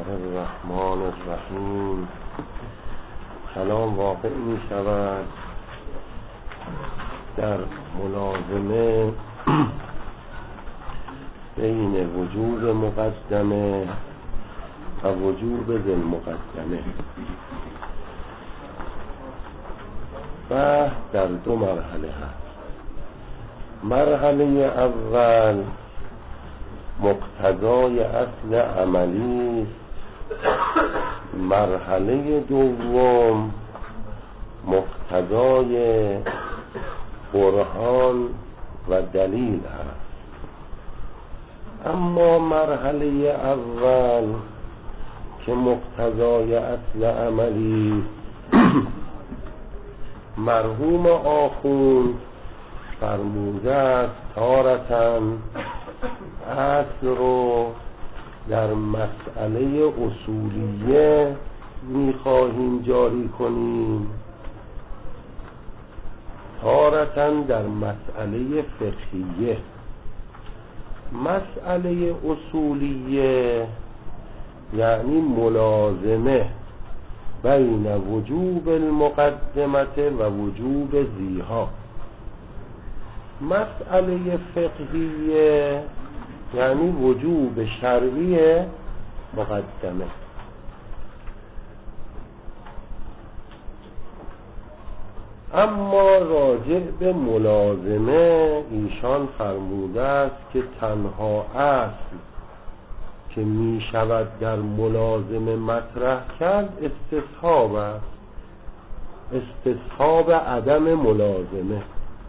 الرحمن الرحیم. کلام واقع می شود در ملازمه بین وجوب مقدمه و وجوب ذی المقدمه و در دو مرحله هست. مرحله اول مقتضای اصل عملی است. مرحله دوم مقتضای برهان و دلیل است. اما مرحله اول که مقتضای اصل عملی مرحوم آخوند فرموده است تارتن اصل رو در مسئله اصولیه میخواهیم جاری کنیم، تارتن در مسئله فقهیه. مسئله اصولیه یعنی ملازمه بین وجوب المقدمه و وجوب ذیها. مسئله فقهیه یعنی وجوب شرعی مقدمه. اما راجع به ملازمه ایشان فرموده است که تنها اصل که می شود در ملازمه مطرح کرد استصحاب است، استصحاب عدم ملازمه.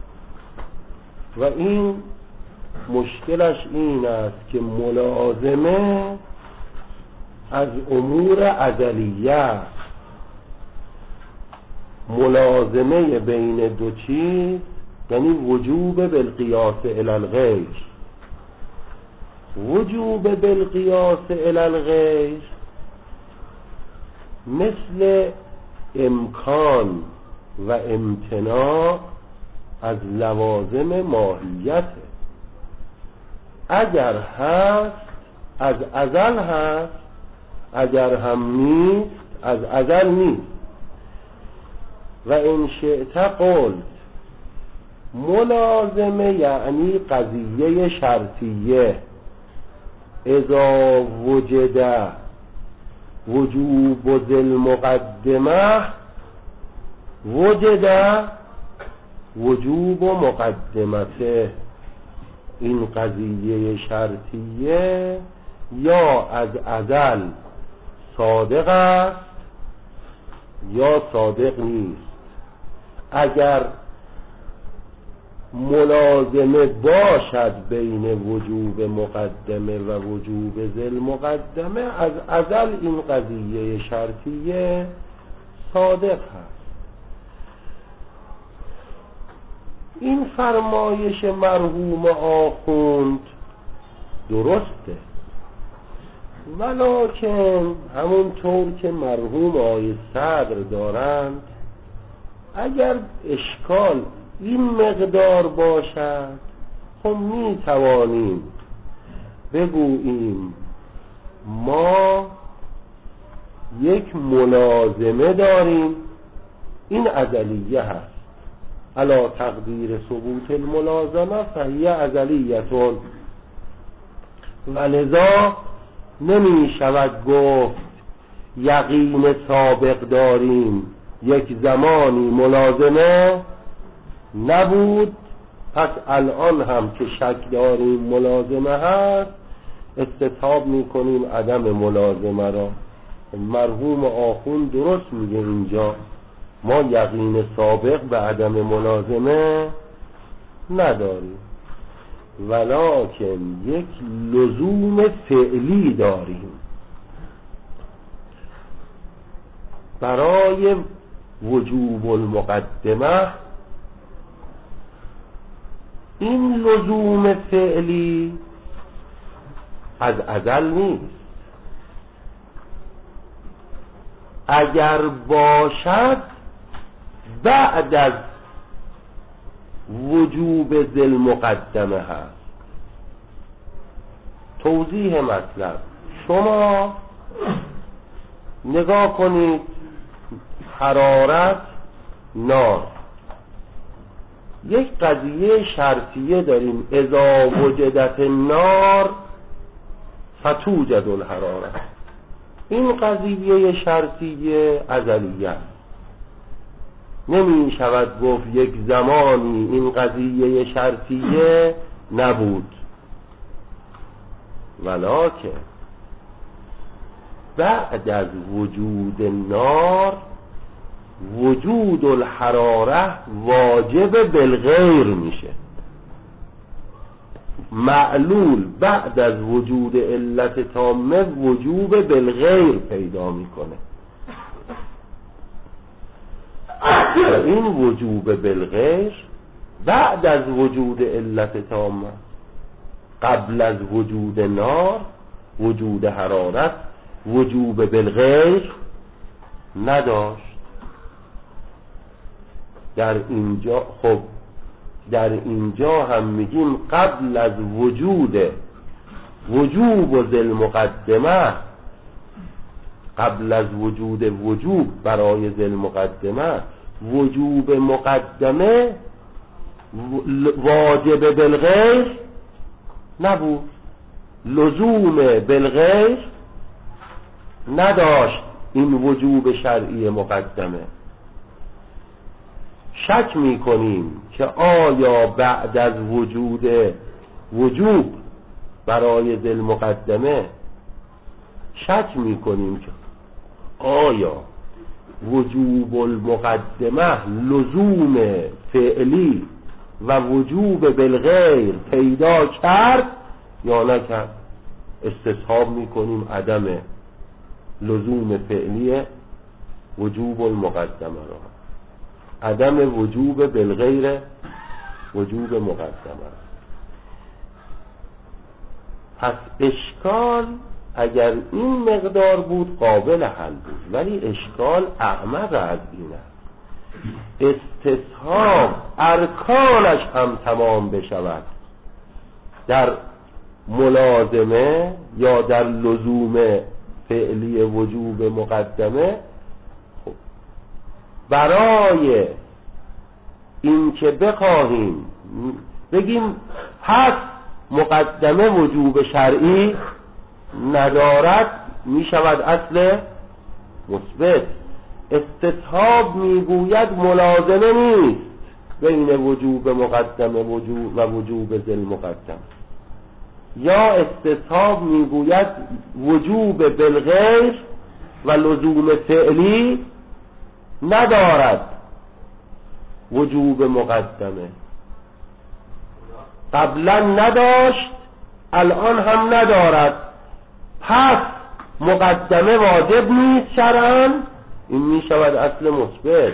و این مشکلش این است که ملازمه از امور ازلیه است. ملازمه بین دو چیز یعنی وجوب بالقیاس الی الغیر. وجوب بالقیاس الی الغیر مثل امکان و امتناع از لوازم ماهیته. اگر هست از ازل هست، اگر هم نیست از ازل نیست. و ان شئت قلت ملازمه یعنی قضیه شرطیه. اذا وجد وجوب ذی المقدمه وجد وجوب مقدمته. این قضیه شرطیه یا از ازل صادق است یا صادق نیست. اگر ملازمه باشد بین وجوب مقدمه و وجوب ذی المقدمه از ازل این قضیه شرطیه صادق هست. این فرمایش مرحوم آخوند درسته، ولکن همونطور که مرحوم آقای صدر دارند اگر اشکال این مقدار باشد خب می توانیم بگوییم ما یک ملازمه داریم، این ازلیه هست. علی تقدیر ثبوت الملازمه فهی ازلیتون. و لذا نمی شود گفت یقین سابق داریم، یک زمانی ملازمه نبود پس الان هم که شک داریم ملازمه هست استصحاب می کنیم عدم ملازمه را. مرحوم آخوند درست میگه اینجا ما یقین سابق به عدم ملازمه نداریم، ولکن یک لزوم فعلی داریم. برای وجوب المقدمه این لزوم فعلی از ازل نیست. اگر باشد بعد از وجوب ذی المقدمه هست. توضیح مطلب: شما نگاه کنید، حرارت، نار، یک قضیه شرطیه داریم، اذا وجدت النار فتوجد الحراره. این قضیه شرطیه ازلیه است، نمی شود گفت یک زمانی این قضیه شرطیه نبود، ولکن بعد از وجود النار وجود الحراره واجب بالغیر میشه. معلول بعد از وجود علت تامه وجوب بالغیر پیدا میکنه. این وجوب بالغیر بعد از وجود علت تامه، قبل از وجود نار، وجود حرارت، وجوب بالغیر نداشت. در اینجا خب در اینجا هم میگیم قبل از وجوب و ذل مقدمه، قبل از وجوب برای ذل مقدمه، وجوب مقدمه واجب بالغیر نبود، لزوم بالغیر نداشت این وجوب شرعی مقدمه. شک میکنیم که آیا بعد از وجوب برای ذل مقدمه، شک میکنیم که آیا وجوب المقدمه لزوم فعلی و وجوب بالغیر پیدا کرد یا نکرد. استصحاب میکنیم عدم لزوم فعلی وجوب المقدمه را، عدم وجوب بالغیر وجوب مقدمه را. پس اشکال اگر این مقدار بود قابل حل بود، ولی اشکال اعمق از این است. استصحاب ارکانش هم تمام بشود در ملازمه یا در لزوم فعلی وجوب مقدمه. خب برای این که بخواهیم بگیم پس مقدمه وجوب شرعی ندارد، می شود اصل مثبت. استصحاب میگوید ملازمه نیست بین وجوب مقدمه و وجوب ذل مقدمه، یا استصحاب میگوید وجوب بالغیر و لزوم فعلی ندارد وجوب مقدمه. قبلا نداشت، الان هم ندارد، پس مقدمه واجب نیست شرعاً. این می شود اصل مثبت.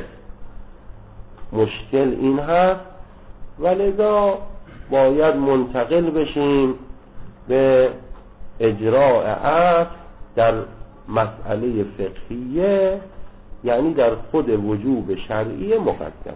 مشکل این هست و لذا باید منتقل بشیم به اجراء اصل در مسئله فقهیه، یعنی در خود وجوب شرعی مقدم.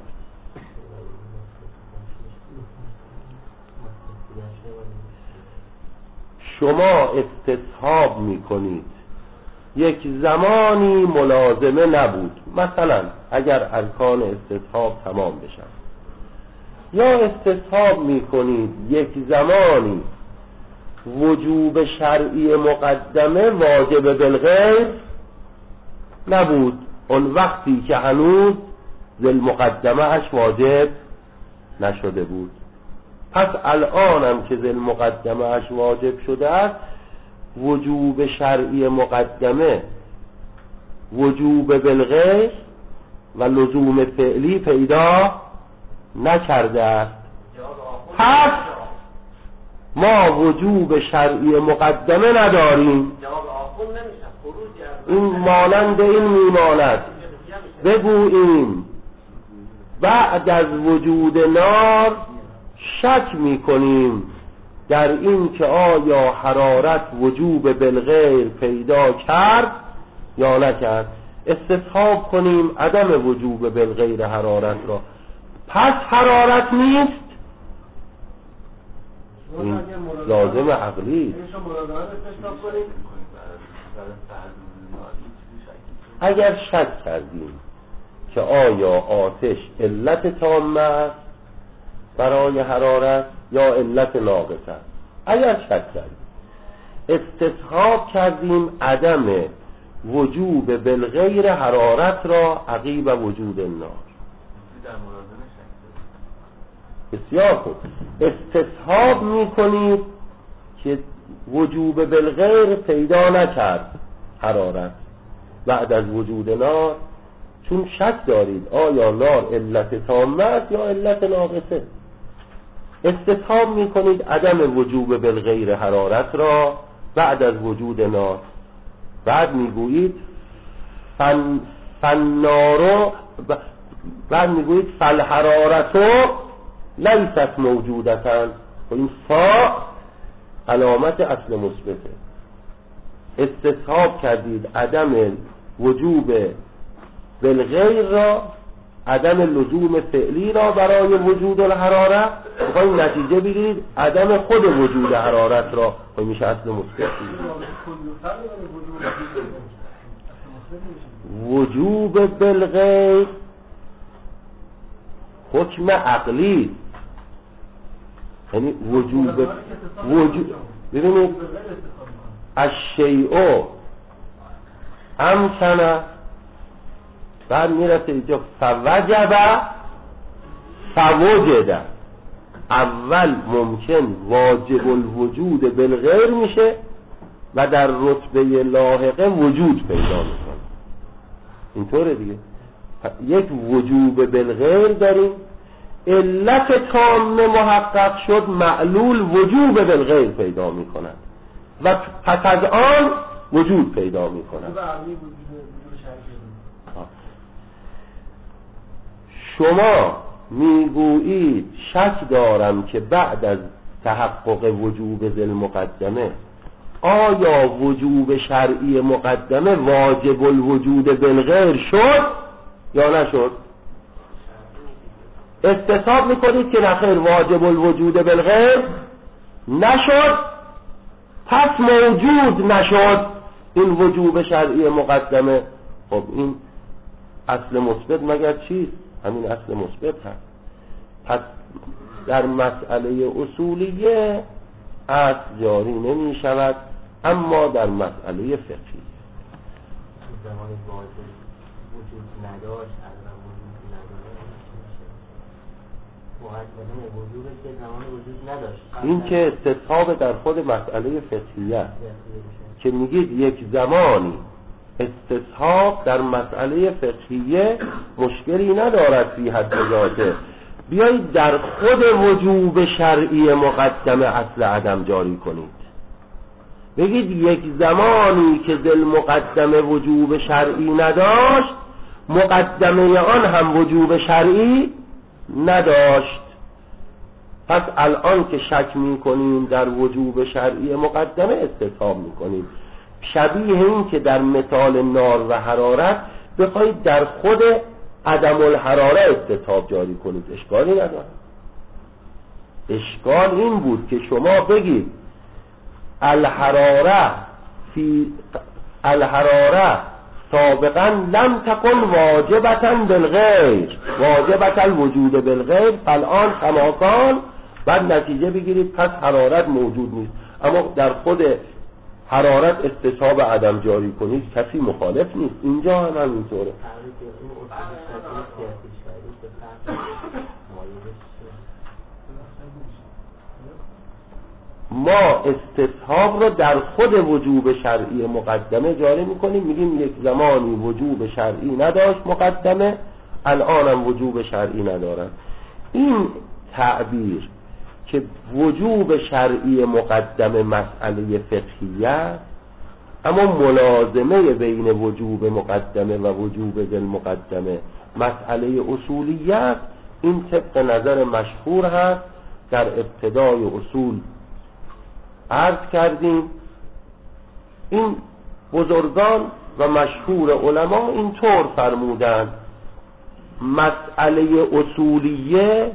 شما استصحاب میکنید یک زمانی ملازمه نبود، مثلا اگر ارکان استصحاب تمام بشن، یا استصحاب میکنید یک زمانی وجوب شرعی مقدمه واجب بالغیر نبود، اون وقتی که هنوز ذل مقدمه اش واجب نشده بود. پس الانم که ذل مقدمه اش واجب شده است، وجوب شرعی مقدمه وجوب بالغیر و لزوم فعلی پیدا نکرده است. پس ما وجوب شرعی مقدمه نداریم. این مانند این میماند بگوییم بعد از وجود نار شک میکنیم در این که آیا حرارت وجوب بالغیر پیدا کرد یا نکرد، استصحاب کنیم عدم وجوب بالغیر حرارت را، پس حرارت نیست. این لازم عقلی. اگر شک کردیم که آیا آتش علت تامه است برای حرارت یا علت ناقص است، اگر شک کردیم استصحاب کردیم عدم وجوب بالغیر حرارت را عقیب وجود النار. بسیار خوب، استصحاب میکنید که وجوب بالغیر پیدا نکرد حرارت بعد از وجود نار، چون شک دارید آیا نار علت تامه است یا علت ناقصه. استصحاب میکنید عدم وجوب بالغیر حرارت را بعد از وجود نار. بعد میگویید فالنارو، بعد میگویید فالحرارتو لیست موجودتن، و این فا علامت اصل مثبته. استصحاب کردید عدم وجوب بالغیر را، عدم لزوم فعلی را برای وجود الحرارت، بخواید نتیجه بگیرید عدم خود وجود حرارت را، و میشه اصل مثبت. وجوب بالغیر حکم عقلی، یعنی وجوب ببینید الشیء امکنه، بعد میرسه اینجا فوجب فوجد. اول ممکن واجب الوجود بالغیر میشه و در رتبه لاحقه وجود پیدا میکنه. اینطوره دیگه. یک وجوب بالغیر داریم، علت تام محقق شد، معلول وجوب بالغیر پیدا میکنند و پس از آن وجود پیدا میکنند. شما میگویید شک دارم که بعد از تحقق وجوب ذی المقدمه آیا وجوب شرعی مقدمه واجب الوجود بالغیر شد یا نشد؟ استصحاب میکنید که نخیر واجب الوجود بالغیر نشد، پس موجود نشد این وجوب شرعی مقدمه. خب این اصل مثبت مگر چیست؟ همین اصل مثبت هست. پس در مسئله اصولیه اصل جاری نمی شود، اما در مسئله فقهی زمانی واجب وجود نداشت، عدم وجود نداره، وجود که زمان وجود نداشت. این که استصحاب در خود مسئله فقهیه که میگید یک زمانی استصحاب در مسئله فقهیه مشکلی ندارد فی حد ذاته، بیایید در خود وجوب شرعی مقدمه اصل عدم جاری کنید. بگید یک زمانی که ذل مقدمه وجوب شرعی نداشت، مقدمه آن هم وجوب شرعی نداشت. پس الان که شک میکنیم در وجوب شرعی مقدمه استصحاب میکنیم. شبیه این که در مثال نار و حرارت بخواید در خود عدم الحراره استصحاب جاری کنید، اشکالی نداره. اشکال این بود که شما بگید الحراره سابقا لم تکن واجبتا بالغیر، واجبت الوجود بالغیر، فالان کماکان، بعد نتیجه بگیرید پس حرارت موجود نیست، اما در خود حرارت استصحاب عدم جاری کنید، کسی مخالف نیست. اینجا هم همینطوره. ما استصحاب رو در خود وجوب شرعی مقدمه جاری میکنیم، میگیم یک زمانی وجوب شرعی نداشت مقدمه، الان هم وجوب شرعی ندارد. این تعبیر که وجوب شرعی مقدمه مسئله فقهیه، اما ملازمه بین وجوب مقدمه و وجوب ذی المقدمه مسئله اصولیه، این طبق نظر مشهور هست. در ابتدای اصول عرض کردیم این بزرگان و مشهور علما اینطور فرمودند: مسئله اصولیه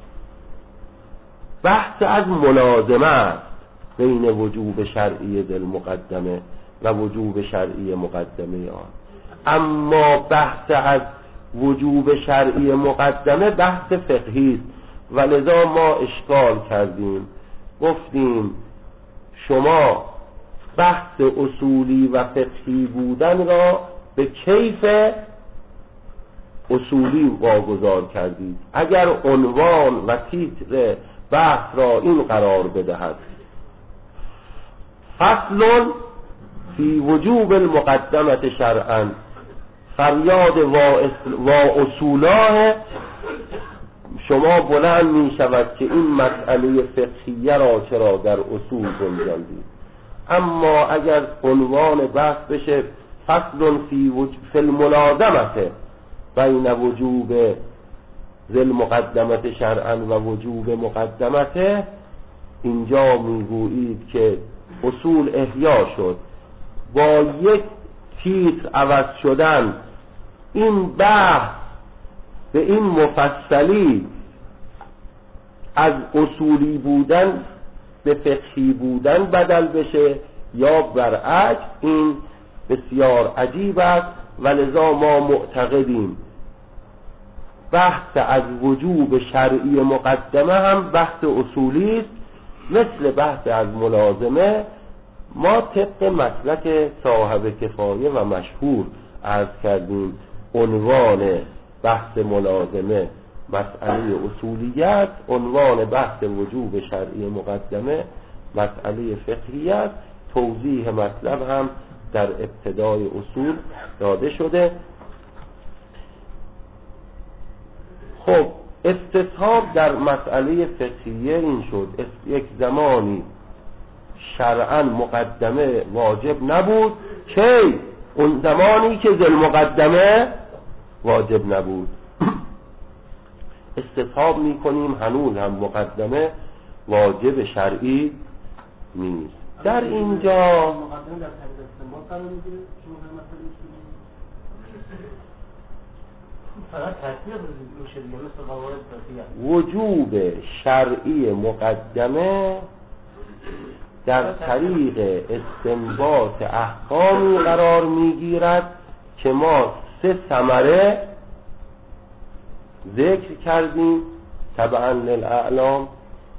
بحث از ملازمه است بین وجوب شرعی ذی المقدمه و وجوب شرعی مقدمه آن. اما بحث از وجوب شرعی مقدمه بحث فقهی است و لذا ما اشکال کردیم، گفتیم شما بحث اصولی و فقهی بودن را به کیف اصولی واگذار کردید. اگر عنوان و تیتر بحث را این قرار بدهد فصل فی وجوب المقدمه شرعا، فریاد و اصولاه شما بلند می شود که این مسئله فقهیه را چرا در اصول گنجاندید. اما اگر عنوان بحث بشه فصل فی الملازمه بین وجوب ذل مقدمت شرعا و وجوب مقدمته، اینجا میگویید که اصول احیا شد. با یک تیتر عوض شدن این بحث به این مفصلی از اصولی بودن به فقهی بودن بدل بشه یا برعکس، این بسیار عجیب است و لذا ما معتقدیم بحث از وجوب شرعی مقدمه هم بحث اصولی است مثل بحث از ملازمه. ما طبق مسلک صاحب کفایه و مشهور عرض کردیم عنوان بحث ملازمه مسئله اصولیت، عنوان بحث وجوب شرعی مقدمه مسئله فقهیت. توضیح مطلب هم در ابتدای اصول داده شده. خب استصحاب در مسئله فقهیه این شد یک زمانی شرعاً مقدمه واجب نبود، که اون زمانی که ذل مقدمه واجب نبود. استصحاب میکنیم هنوز هم مقدمه واجب شرعی نیست. در اینجا وجوب شرعی مقدمه در طریق استنباط احکامی قرار میگیرد که ما 3 ثمره ذکر کردیم تبعا للاعلام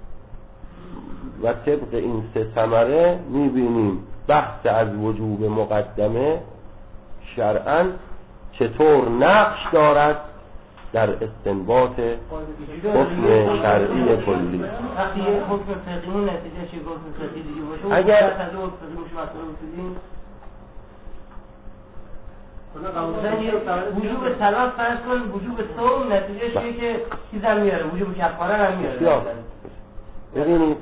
و طبق این 3 ثمره میبینیم بحث از وجوب مقدمه شرعاً چطور نقش دارد در استنباط حکم شرعی کلی. اگر وجوب طلاق فرض کن، وجوب صوم نتیجهش اینه که چیزا میاره، وجوب کفاره هم میاره. ببینید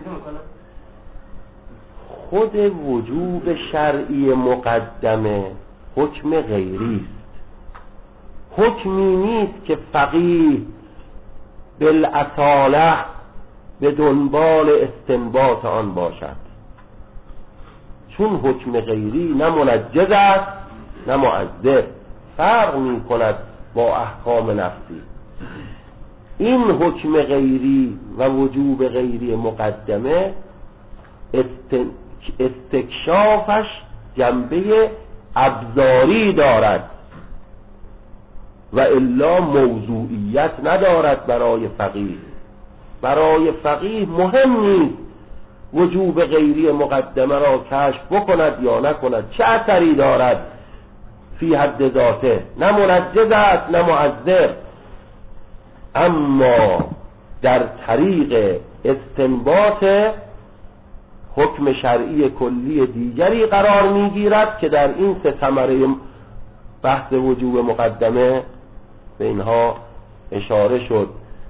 خود وجوب شرعی مقدمه حکم غیری است، حکمی نیست که فقیه بالاصاله به دنبال استنباط آن باشد، چون حکم غیری نه منجز است نه معذر، فرق می کند با احکام نفسی. این حکم غیری و وجوب غیری مقدمه استکشافش جنبه ابزاری دارد و الا موضوعیت ندارد. برای فقیه مهم نیست وجوب غیری مقدمه را کشف بکند یا نکند، چه اثری دارد فی حد ذاته، نه منجز است نه معذر. اما در طریق استنباط حکم شرعی کلی دیگری قرار میگیرد که در این 3 ثمره بحث وجوب مقدمه به اینها اشاره شد.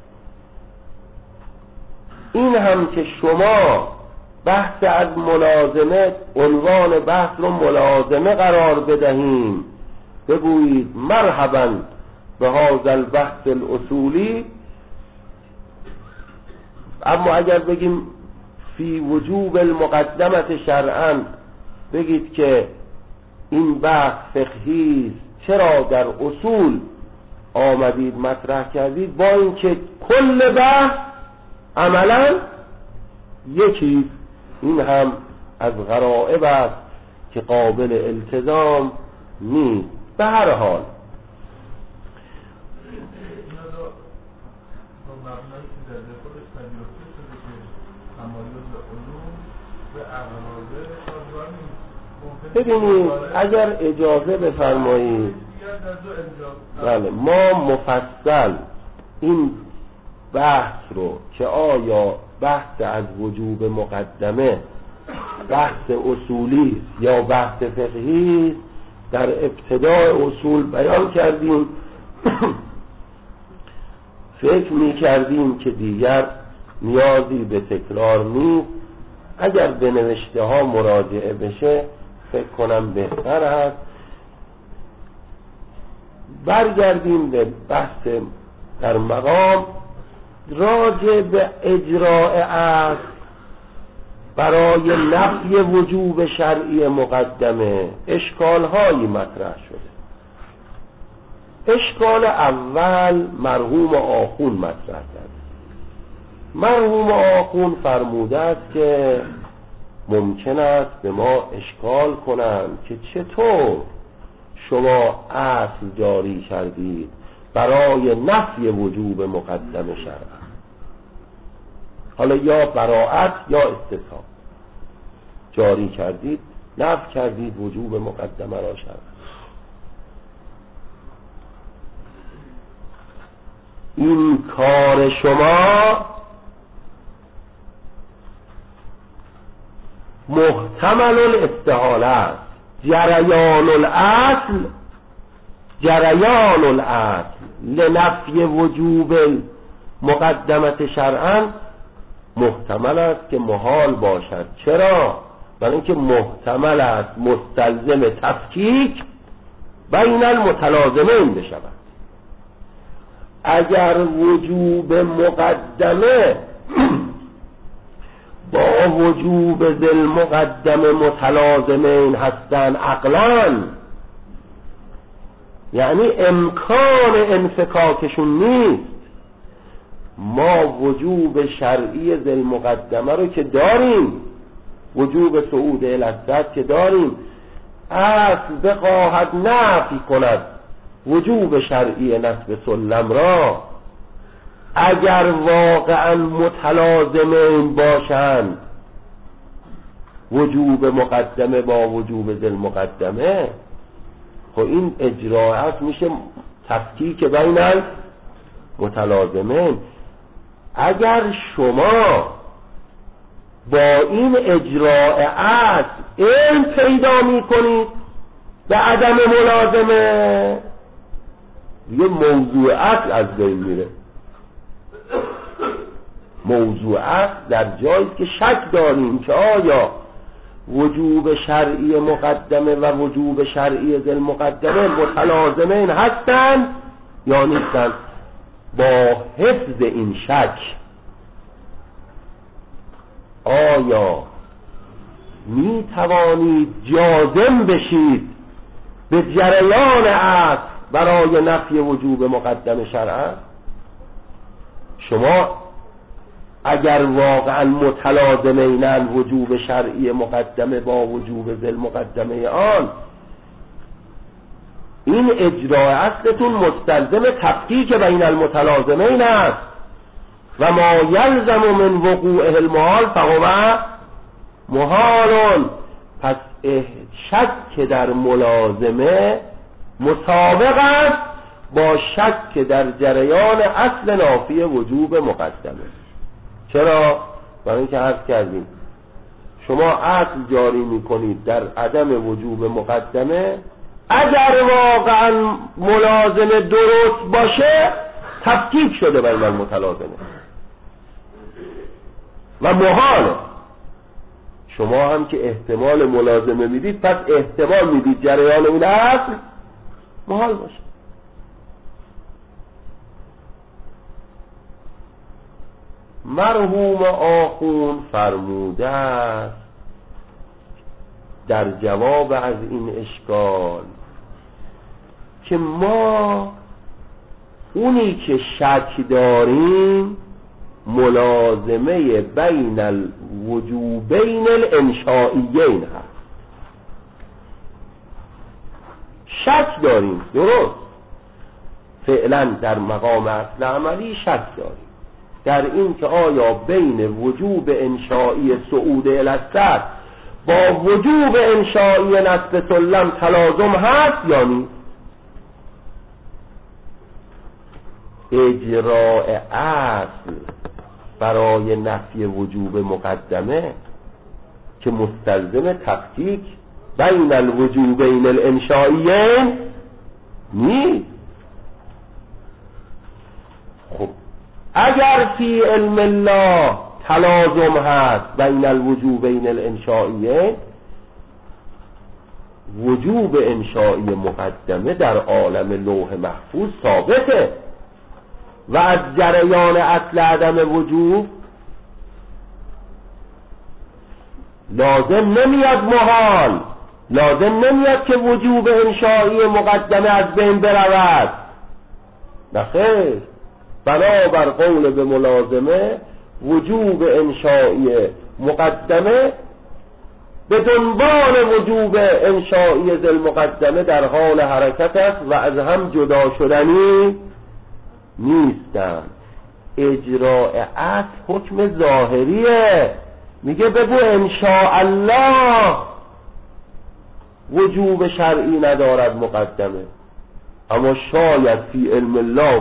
این هم که شما بحث از ملازمه عنوان بحث رو ملازمه قرار بدهیم، بگویید مرحبا به هذا البحث الاصولی، اما اگر بگیم فی وجوب المقدمه شرعا، بگید که این بحث فقهی چرا در اصول آمدید مطرح کردید، با اینکه کل بحث عملا یکی. این هم از غرائب است که قابل التزام نیست. به هر حال ببینید اگر اجازه بفرمایید، بله، ما مفصل این بحث رو که آیا بحث از وجوب مقدمه بحث اصولی یا بحث فقهی در ابتدای اصول بیان کردیم. فکر می کردیم که دیگر نیازی به تکرار نیست، اگر به نوشته ها مراجعه بشه فکر کنم بهتر است. برگردیم به بحث در مقام راجع به اجراء اصل برای نفی وجوب شرعی مقدمه اشکال هایی مطرح شده. اشکال اول مرحوم آخون مطرح کرد. مرحوم آخون فرموده است که ممکن است به ما اشکال کنند که چطور شما اصل جاری کردید برای نفی وجوب مقدم شرع، حالا یا براءت یا استثناء جاری کردید، نفی کردید وجوب مقدمه را شرع. این کار شما محتمل الاستحاله است. جریان الاصل لنفی وجوب مقدمت شرعا محتمل است که محال باشد. چرا؟ برای اینکه محتمل است مستلزم تفکیک بین المتلازمین بشود. اگر وجوب مقدمه با وجوب ذل مقدمه متلازمین هستند عقلاً، یعنی امکان انفکاکشون نیست، ما وجوب شرعی ذل مقدمه رو که داریم، وجوب صعود الالذات که داریم، اصل بخواهد نفی کند وجوب شرعی نصب سلم را، اگر واقعا متلازمین باشند وجوب مقدمه با وجوب ذل مقدمه، خب این اجراعات میشه تفکیک بین متلازمین. اگر شما با این اجراع اصل علم پیدا میکنید به عدم ملازمه، یه موضوع اصل از بین میره. موضوع اصل در جایی که شک داریم که آیا وجوب شرعی مقدمه و وجوب شرعی ذل مقدمه متلازمین هستند یا نیستند. با حفظ این شک آیا می توانید جازم بشید به جریان اصل برای نفی وجوب مقدم شرعا؟ شما اگر واقعا متلازمینن وجوب شرعی مقدمه با وجوب ذل مقدمه آن، این اجراع اصلتون مستلزم تفکیک بین المتلازمین است و ما یلزم من وقوعه المحال فهو محال. پس شک در ملازمه مسابق است با شک در جریان اصل نافی وجوب مقدمه. چرا؟ برای اینکه عرض کردیم شما اصل جاری میکنید در عدم وجوب مقدمه، اگر واقعا ملازمه درست باشه تفکیک شده بین المتلازمه و محاله. شما هم که احتمال ملازمه میدید، پس احتمال میدید جریان اون اصل محال باشه. مرحوم آخون فرموده است در جواب از این اشکال که ما اونی که شک داریم ملازمه بین الوجوبین الانشائیین هست. شک داریم، درست، فعلا در مقام اصل عملی شک داریم در این که آیا بین وجوب انشائی صعود الاسطح با وجوب انشائی نصب سلم تلازم هست یا نیست. اجراء اصل برای نفی وجوب مقدمه که مستلزم تفکیک بین الوجوبین الانشائیین نیست. خب اگر فی علم الله تلازم هست بین الوجوبین الانشائیین، وجوب انشائی مقدمه در عالم لوح محفوظ ثابته و از جریان اصل عدم وجوب لازم نمیاد محال، لازم نمیاد که وجوب انشائی مقدمه از بین برود. نخیر، بنابر قول به ملازمه وجوب انشائی مقدمه به دنبال وجوب انشائی ذل مقدمه در حال حرکت است و از هم جدا شدنی نیستند. اجراء اصل حکم ظاهریه، میگه بگو انشاءالله وجوب شرعی ندارد مقدمه، اما شاید فی علم الله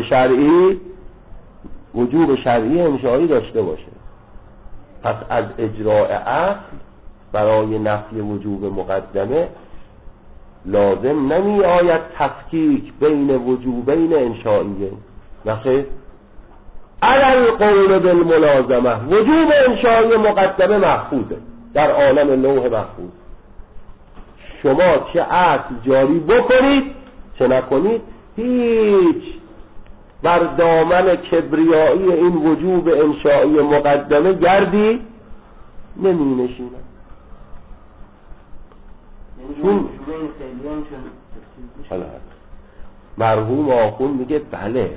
وجوب شرعی انشائی داشته باشه. پس از اجراء اصل برای نفی وجوب مقدمه لازم نمی آید تفکیک بین وجوبین انشائیین. نخیر، علی القول بالملازمه وجوب انشائی مقدمه محفوظه در عالم لوح محفوظ. شما چه اصل جاری بکنید چه نکنید، هیچ بر دامن کبریایی این وجوب انشائی مقدمه گردی نمی نشیند. چون مرحوم آخون میگه بله،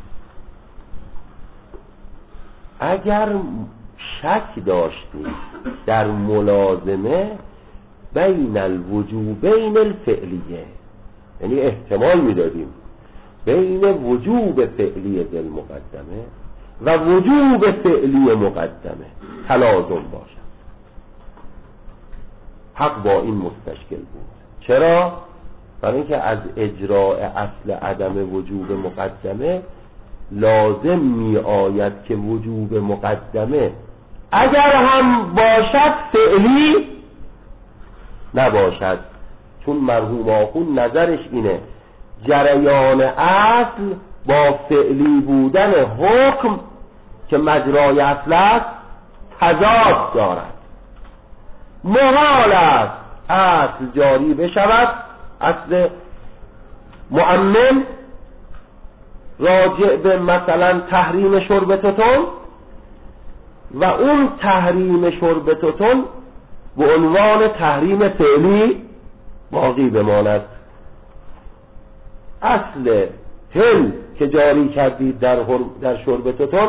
اگر شک داشتیم در ملازمه بین الوجوبین الفعلیه، یعنی احتمال میدادیم بین وجوب فعلی ذل مقدمه و وجوب فعلی مقدمه تلازم باشد، حق با این مستشکل بود. چرا؟ برای اینکه از اجراء اصل عدم وجوب مقدمه لازم می آید که وجوب مقدمه اگر هم باشد فعلی نباشد. چون مرحوم آخون نظرش اینه جریان اصل با فعلی بودن حکم که مجرای اصل است تضاد دارد. محال است اصل جاری بشود، اصل مؤمن راجع به مثلا تحریم شرب توتون و اون تحریم شرب توتون به عنوان تحریم فعلی باقی بماند. اصل هل که جاری کردید در شرب توتون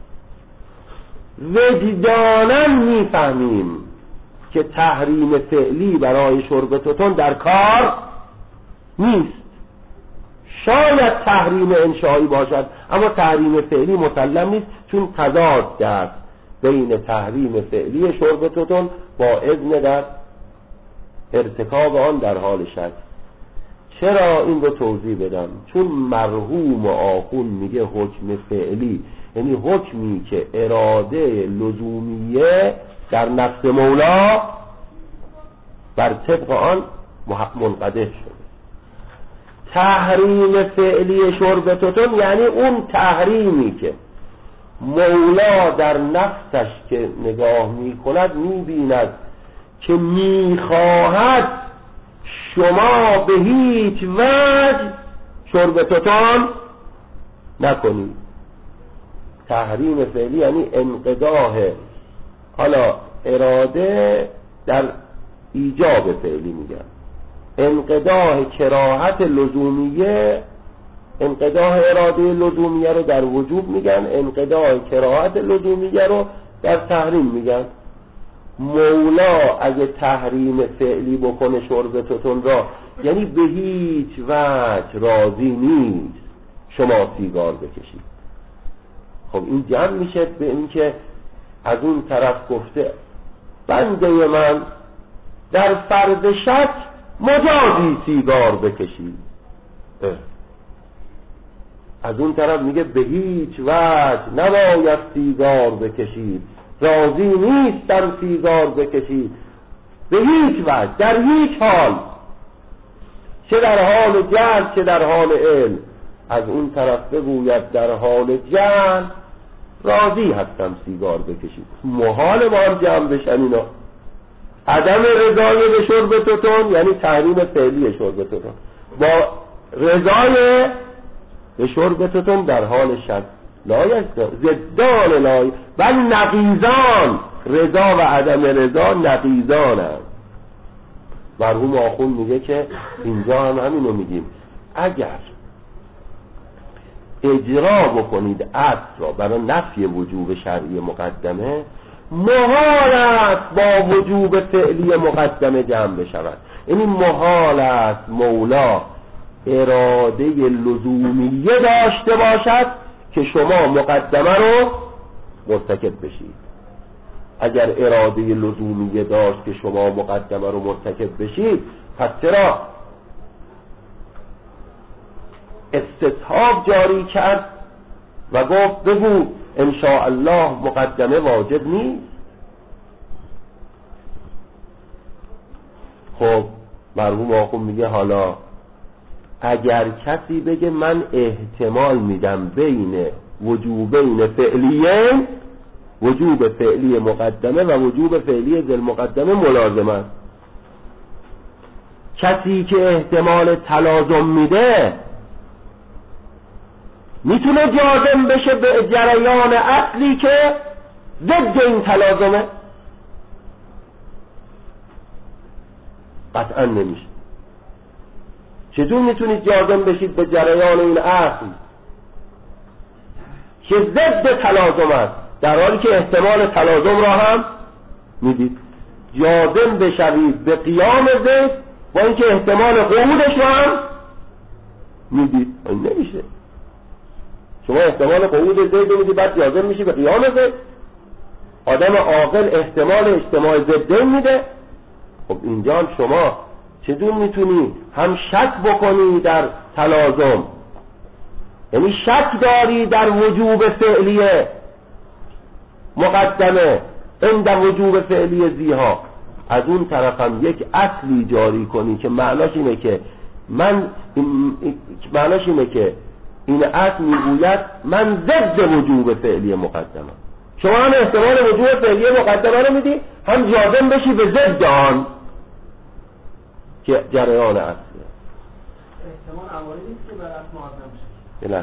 وجداناً میفهمیم که تحریم فعلی برای شرب توتون در کار نیست. شاید تحریم انشایی باشد اما تحریم فعلی مسلم نیست، چون تضاد است بین تحریم فعلی شرب توتون با اذن در ارتکاب آن در حال شک. چرا این رو توضیح بدم؟ چون مرحوم آخون میگه حکم فعلی یعنی حکمی که اراده لزومیه در نفس مولا بر طبق آن منقدح شده. تحریم فعلی شرب توتون یعنی اون تحریمی که مولا در نفسش که نگاه می کند می بیند که می خواهد شما به هیچ وجه شرب توتون نکنید. تحریم فعلی یعنی انقداح حالا اراده در ایجاب فعلی میگن، انقداح کراهت لزومیه، انقداح اراده لزومیه رو در وجوب میگن، انقداح کراهت لزومیه رو در تحریم میگن. مولا اگه تحریم فعلی بکنه شرب توتون را، یعنی به هیچ وجه راضی نیست شما سیگار بکشید. خب این جمع میشه به این که از اون طرف گفته بنده من در فرض شک مجازی سیگار بکشید، از اون طرف میگه به هیچ وجه نباید سیگار بکشید، راضی نیست در سیگار بکشید به هیچ وجه، در هیچ حال، چه در حال جهل چه در حال علم. از اون طرف بگوید در حال جهل راضی هستم سیگار بکشید. محال با هم جمع بشن اینا. عدم رضای به شرب توتون یعنی تحریم فعلی شرب توتون، با رضای به شرب توتون در حال شک لایست زدان لای بل نقیزان، رضا و عدم رضا نقیزان هست. مرحوم آخوند میگه که اینجا هم همینو میگیم، اگر اجرا بکنید اصل را برای نفی وجوب شرعی مقدمه، محال است با وجوب فعلی مقدمه جمع بشود. یعنی محال است مولا اراده لزومیه داشته باشد که شما مقدمه رو مرتکب بشید. اگر اراده لزومیه داشت که شما مقدمه رو مرتکب بشید، پس چرا استصحاب جاری کرد و گفت بگو ان شاء الله مقدمه واجب نیست؟ خب مرحوم آخوند میگه حالا اگر کسی بگه من احتمال میدم بین وجوبین فعلیین، وجوب فعلی مقدمه و وجوب فعلی ذل مقدمه ملازمه است، کسی که احتمال تلازم میده میتونه جازم بشه به جریان اصلی که ضد این تلازمه؟ قطعا نمیشه. چطور میتونید جازم بشید به جریان این اصل که ضد تلازم است در حالی که احتمال تلازم را هم میدید؟ جازم بشوید به قیام ضد با اینکه احتمال قعودش را هم میدید؟ این نمیشه. شما احتمال قعود ضد میدید بعد جازم میشی به قیام ضد؟ آدم عاقل احتمال اجتماع ضد میده. خب اینجا هم شما چطور میتونی هم شک بکنی در تلازم، یعنی شک داری در وجوب فعلیه مقدمه عند وجوب فعلی زیها، از اون طرف هم یک اصلی جاری کنی که معناش اینه که این اصل میگوید من ضد وجوب فعلی مقدمه. شما هم احتمال وجوب فعلی مقدمه رو میدی، هم جازم بشی به ضد آن که جریان اصلیه. احتمال عوارضی نیست که بر اصل معظم شه. نه.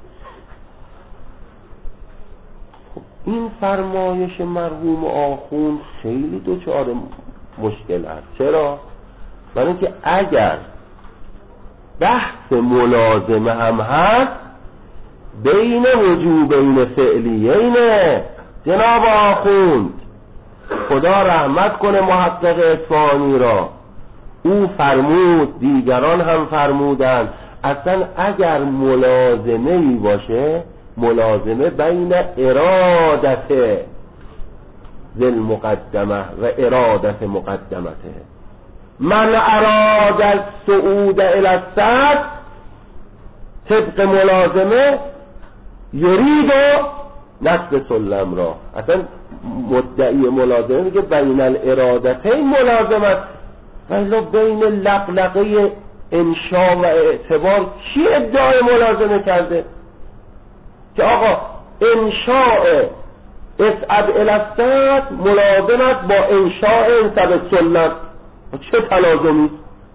خب این فرمایش مرحوم آخوند خیلی دچار مشکل است. چرا؟ برای اینکه اگر بحث ملازمه هم هست بین وجوبین فعلیین، جناب آخوند خدا رحمت کنه محقق اصفهانی را، او فرمود دیگران هم فرمودند اصلا اگر ملازمه ای باشه، ملازمه بین ارادت ذل مقدمه و ارادت مقدمته. من اراد الصعود الی السطح طبق ملازمه یرید نصب سلم را. اصلا مدعی ملازمه میگه بین الارادتین ملازمت، ولی بین لقلقه انشاء و اعتبار کی ادعای ملازمه کرده؟ که آقا انشاء اسعد الی السطح ملازمت با انشاء انصب سنت، چه تلازمی؟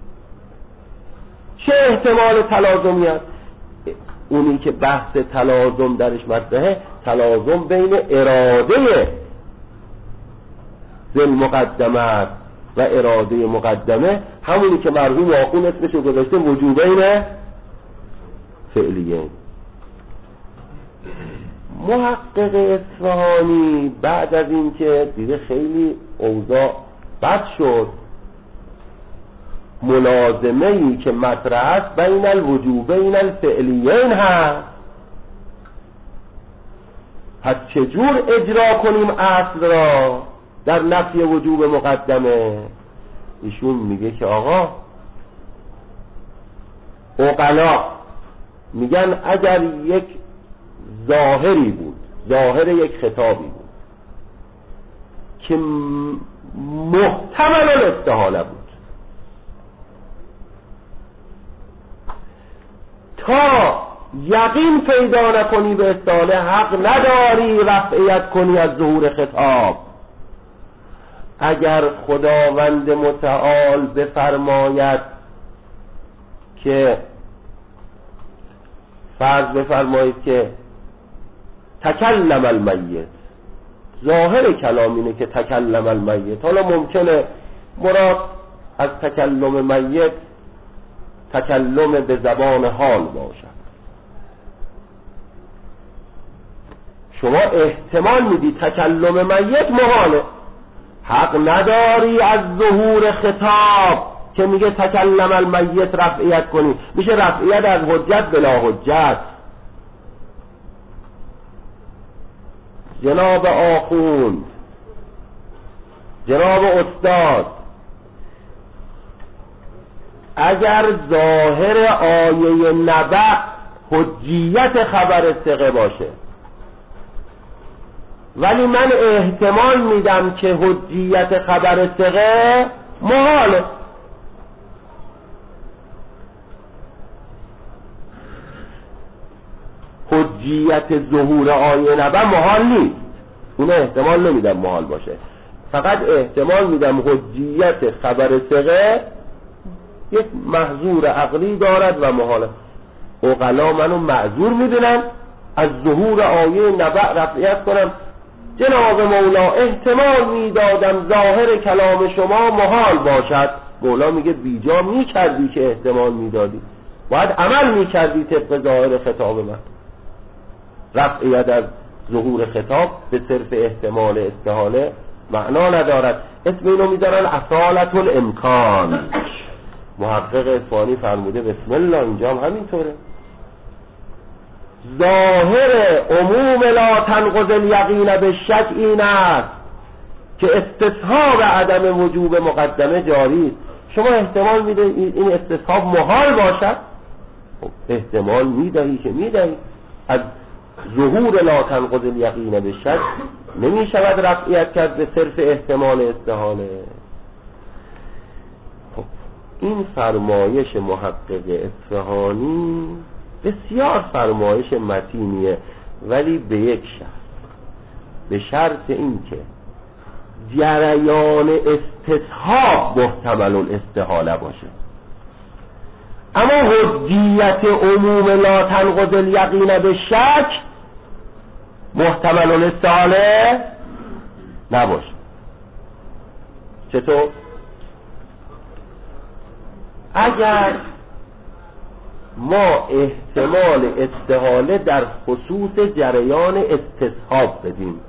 چه احتمال تلازمی است؟ اونی که بحث تلازم درش مطرحه، تلازم بین اراده ذل مقدمه و اراده مقدمه، همونی که مرحوم آخوند اسمشو گذاشته وجوبین فعلیین. محقق اصفهانی بعد از این که دیده خیلی اوضاع بد شد، ملازمه‌ای که مطرح است بین الوجوبین الفعلیین هست، پس چجور اجرا کنیم اصل را در نفی وجوب مقدمه؟ ایشون میگه که آقا عقلا میگن اگر یک ظاهری بود، ظاهر یک خطابی بود که محتمل الاستحاله بود، تا یقین پیدا نکنی به استحاله حق نداری رفعیت کنی از ظهور خطاب. اگر خداوند متعال بفرماید که فرض بفرمایید که تکلم المیت، ظاهر کلام اینه که تکلم المیت، حالا ممکنه مراد از تکلم میت تکلم به زبان حال باشد، شما احتمال میدی تکلم میت محاله، حق نداری از ظهور خطاب که میگه تکلم المیت رفعیت کنی، میشه رفعیت از حجت بلا حجت. جناب آخوند، جناب استاد، اگر ظاهر آیه نبأ حجیت خبر ثقه باشه، ولی من احتمال میدم که حجیت خبر ثقه محاله، حجیت ظهور آیه نبأ محال نیست، اون احتمال نمیدم محال باشه، فقط احتمال میدم حجیت خبر ثقه یک محظور عقلی دارد و محاله. عقلا منو معذور میدونن از ظهور آیه نبأ رفعیت کنم. جناب مولا احتمال میدادم ظاهر کلام شما محال باشد. مولا میگه بیجا میکردی که احتمال میدادی، باید عمل میکردی طبق ظاهر خطاب من. رفعیت از ظهور خطاب به صرف احتمال استحاله معنا ندارد. اسم اینو میذارن اصالت الامکان. محقق اصفهانی فرموده بسم الله، اینجا هم همینطوره. ظاهر عموم لا تنقض الیقین به شک این است که استصحاب عدم وجوب مقدمه جاری. شما احتمال میده این استصحاب محال باشد، احتمال میدهی که میدهی از ظهور لا تنقض الیقین به شک نمی شود رفعیت کرد به صرف احتمال استحاله. این فرمایش محقق اصفهانی بسیار فرمایش متینیه، ولی به یک شرط، به شرط این که جریان استصحاب محتمل الاستحاله باشه، اما حجیت عموم لا تنقض الیقین به شک محتمل الاستحاله نباشه. چطور؟ اگر ما احتمال استحاله در خصوص جریان استصحاب بدیم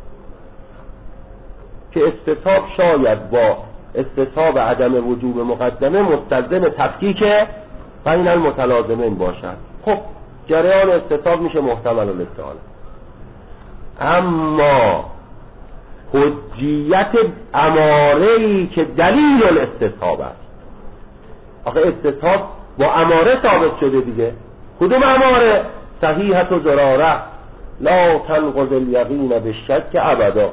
که استصحاب شاید با استصحاب عدم وجوب مقدمه مستلزم تفکیک بین المتلازمین باشد، خب جریان استصحاب میشه محتمل الاستحاله. اما حجیت اماره‌ای که دلیل الاستصحاب است، آخه استصحاب با اماره ثابت شده دیگه. کدوم اماره؟ صحیحت و ضراره لا تنقض الیقین بالشک ابدا.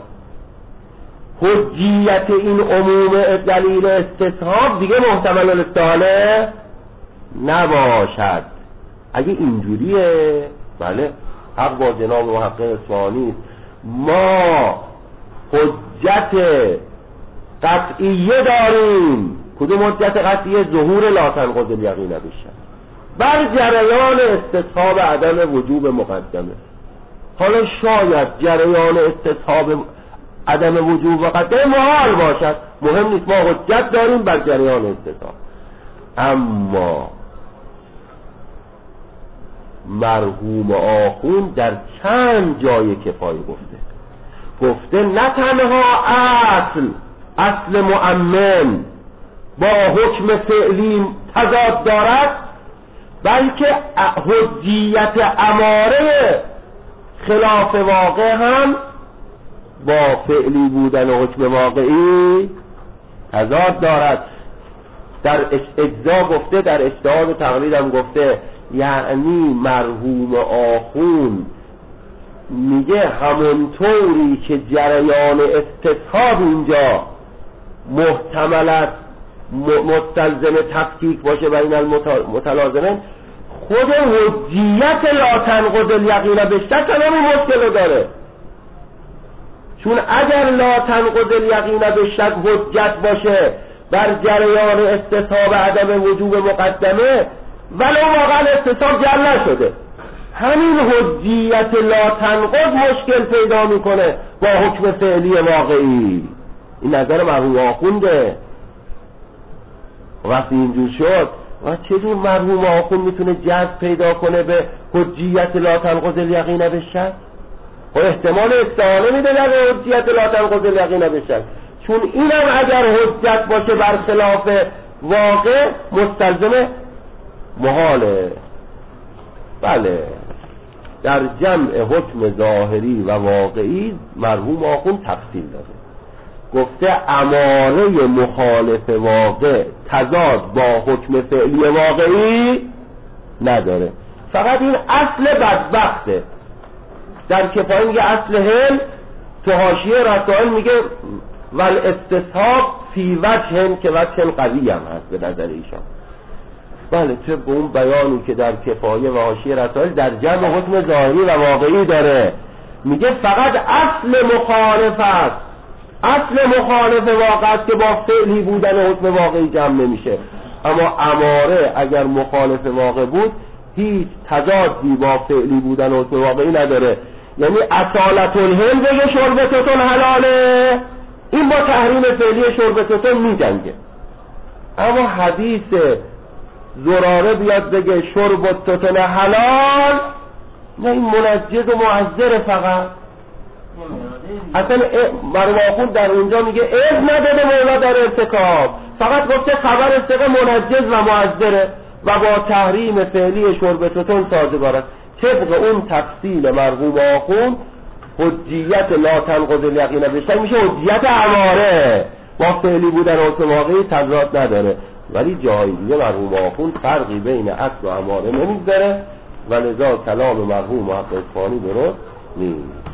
حجیت این عموم دلیل استصحاب دیگه محتمل الاستحاله نباشد. اگه اینجوریه بله حق با جناب محقق اصفهانی، ما حجت قطعیه داریم. کدوم حجت قطعیه؟ ظهور لا تنقض الیقین بالشک بر جریان استصحاب عدم وجوب مقدمه. حالا شاید جریان استصحاب عدم وجوب مقدمه محال باشد، مهم نیست، ما حجت داریم بر جریان استصحاب. اما مرحوم آخوند در چند جای کفایه گفته نه تنها اصل مؤمن با حکم فعلی تضاد دارد، بلکه حجیت اماره خلاف واقع هم با فعلی بودن و حکم واقعی تضاد دارد. در اجزا گفته، در اجتهاد و تقلید هم گفته، یعنی مرحوم آخوند میگه همونطوری که جریان استصحاب اینجا محتمل است مستلزم تفکیک باشه بین المتلازمین، خود حجیت لا تنقض الیقین بالشک همین مشکل رو داره. چون اگر لا تنقض الیقین بالشک حجت باشه بر جریان استصحاب عدم وجوب مقدمه، ولو واقعا استصحاب جل نشده، همین حجیت لا تنقض مشکل پیدا میکنه با حکم فعلی واقعی. این نظر مرحوم آخونده. وقتی اینجور شد و چجور مرحوم آخوند میتونه جذب پیدا کنه به حجیت لا تنقض الیقین بالشک؟ و احتمال استعانه میده در حجیت لا تنقض الیقین بالشک، چون اینم اگر حجت باشه بر خلاف واقع مستلزم محاله. بله، در جمع حکم ظاهری و واقعی مرحوم آخوند تفصیل داده. گفته اماره مخالف واقع تضاد با حکم فعلی واقعی نداره، فقط این اصل بدبخته. در کفایه میگه اصل هل، تو حاشیه رسائل میگه ول استصحاب فی وجه که وجه قوی هم هست به نظر ایشان. بله، طبق اون بیانی که در کفایه و حاشیه رسائل در جمع حکم ظاهری و واقعی داره، میگه فقط اصل مخالف است، اصل مخالف واقع است که با فعلی بودن حکم واقعی جمع نمیشه. اما اماره اگر مخالف واقع بود هیچ تضادی با فعلی بودن حکم واقعی نداره. یعنی اصالت الهل بگه شرب توتون حلاله، این با تحریم فعلی شرب توتون میجنگه. اما حدیث زراره بیاد بگه شرب توتون حلال، نه، این منجز و معذر فقط. اصلا مرحوم آخوند در اونجا میگه اذ نداده مولا در ارتکاب، فقط گفته خبر ثقه منجز و معذره و با تحریم فعلی شرب توتون سازگار است. طبق اون تفصیل مرحوم آخوند حجیت لا تنقض الیقین بالشک میشه حجیت اماره، با فعلی بودن حکم واقعی تضاد نداره. ولی جای دیگه مرحوم آخوند فرقی بین اصل و اماره نمیذاره و لذا کلام مرحوم محقق اصفهانی درست نیست.